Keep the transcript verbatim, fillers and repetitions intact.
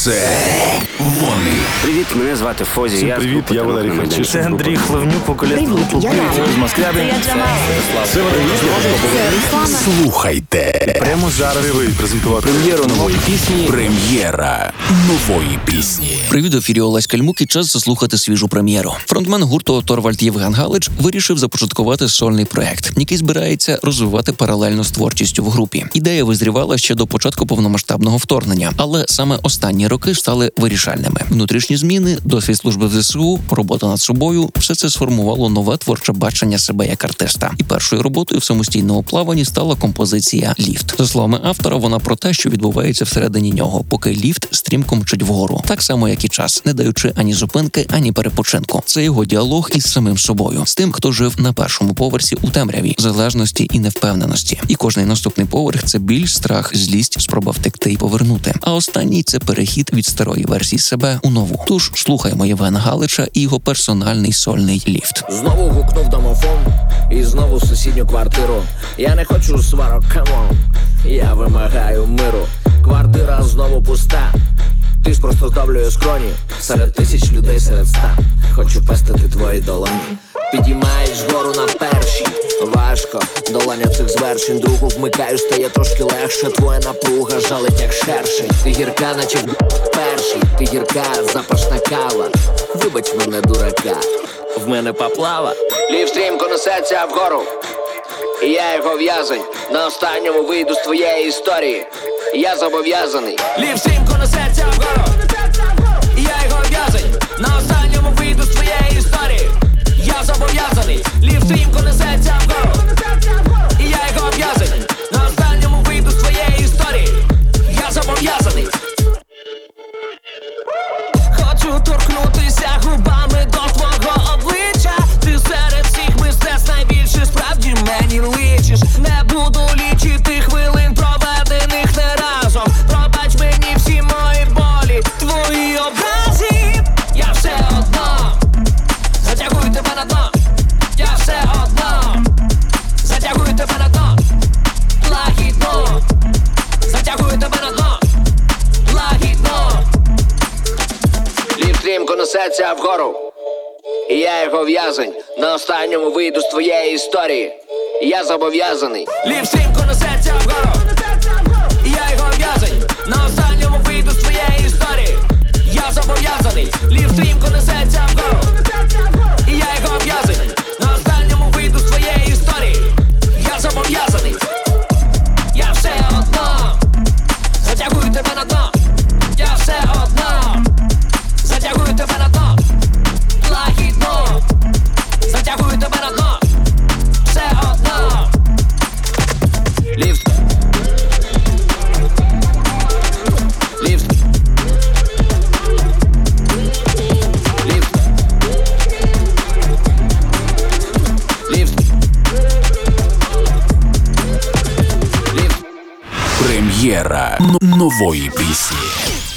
Це вони. Привіт, мене звати Фозі. Всім я привіт, я Валерій Харчишин. Це Андрій Хлевнюк, вокаліст групи я Рада. з Москрябін. Це я Джамал. Це вони. Слухайте. Прямо зараз ви презентувати Прем'єру нової пісні. Прем'єра нової пісні. Привіт, в ефірі Олесь Кальмук, і час заслухати свіжу прем'єру. Фронтмен гурту Торвальд Євген Галич вирішив започаткувати сольний проект, який збирається розвивати паралельно з творчістю в групі. Ідея визрівала ще до початку повномасштабного вторгнення, але саме останні роки стали вирішальними. Внутрішні зміни, досвід служби в ЗСУ, робота над собою – все це сформувало нове творче бачення себе як артиста. І першою роботою в самостійному плаванні стала композиція «Ліфт». За словами автора, вона про те, що відбувається всередині нього, поки ліфт стрімко мчить вгору. Так само, як і час, не даючи ані зупинки, ані перепочинку. Це його діалог із самим собою, з тим, хто жив на першому поверсі у темряві, залежності і невпевненості. І кожний наступний поверх – це біль, страх, злість, спроба втекти і повернути. А останній – це перехід від старої версії себе у нову. Тож слухаємо Євгена Галича і його персональний сольний «Ліфт». Знову гукнув домофон і знову в сусідню квартиру. Я не хочу сварок, камон, я вимагаю миру. Квартира знову пуста, ти ж просто здавлює скроні. Серед тисяч людей серед ста хочу пестити твої долоні. Підіймаєш вгору на першій, важко долання цих звершень. Другу вмикаю, стає трошки легше. Твоя напруга жалить як шершень. Ти гірка, наче перший. Ти гірка, запашна кава. Вибач мене, дурака, в мене поплава. Лів стрімко несеться вгору, і я його в'язень. На останньому вийду з твоєї історії. Я зобов'язаний. Лів стрімко несеться вгору, і я його в'язень. На останньому вийду з твоєї історії. Я зобов'язаний. Лів стрімко несеться вгору, і я його в'язень. На останньому вийду з твоєї історії. Я зобов'язаний. Хочу торкнутися губами до твого обличчя. Ти серед всіх мистецтв найбільше справді мені личиш. Не буду лічити хвилин, проведених не разом. Пробач мені всі мої болі, твої образи. Я все одно затягую тебе на дно. Я все одно затягую тебе на дно. Лагідно затягую тебе на дно. Лагідно. Лів стрімко несеться вгору, і я його в'язень. На останньому вийду з твоєї історії. Я зобов'язаний. Лів стрімко несеться вгору, і я його в'язень. На останньому вийду з твоєї історії. Я зобов'язаний. Лів стрімко несеться вгору, і я його в'язень. На останньому вийду з твоєї історії. Я зобов'язаний. Я все одно затягую тебе на дно. Я все одно затягую тебе на дно. Лагідно затягую тебе на дно. Все одно. Ліфт. Ліфт. Ліфт. Ліфт. Ліфт. Прем'єра н- нової пісні.